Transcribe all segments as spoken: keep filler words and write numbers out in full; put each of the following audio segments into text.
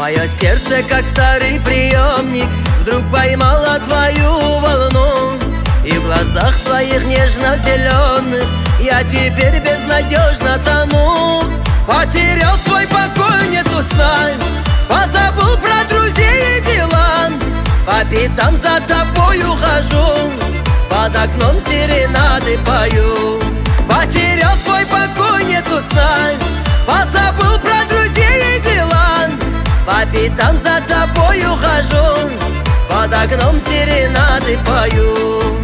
Мое сердце, как старый приемник, вдруг поймало твою волну, и в глазах твоих нежно-зеленых я теперь безнадежно тону. Потерял свой покой, нету сна, позабыл про друзей и дела. По пятам за тобою хожу, под окном серенады пою. Потерял свой покой, нету сна, позабыл про друзей и дела. По пятам за тобою хожу, под окном серенады пою.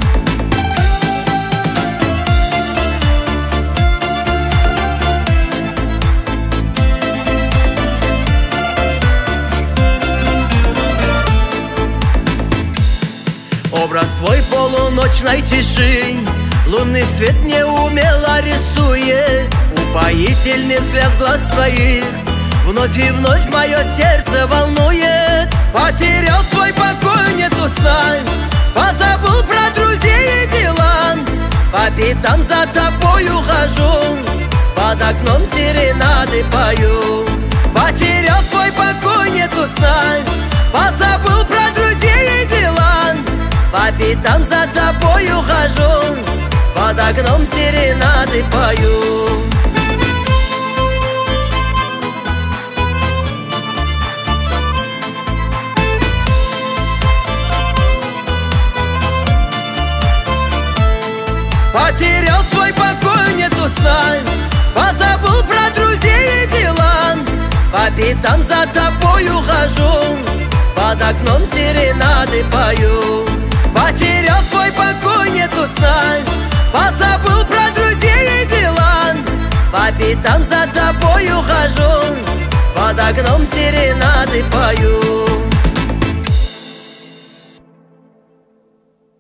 Образ твой полуночной тиши лунный свет неумело рисует. Упоительный взгляд глаз твоих вновь и вновь мое сердце волнует. Потерял свой покой, нету сна, позабыл про друзей и дела. По пятам за тобою хожу, под окном серенады пою. Потерял свой покой, нету сна, позабыл про друзей и дела. По пятам за тобою хожу, под окном серенады пою. Потерял свой покой, нету сна, позабыл про друзей и дела. По пятам за тобою хожу, под окном серенады пою. Потерял свой покой, нету сна, позабыл про друзей и дела. По пятам за тобою хожу, под окном серенады пою.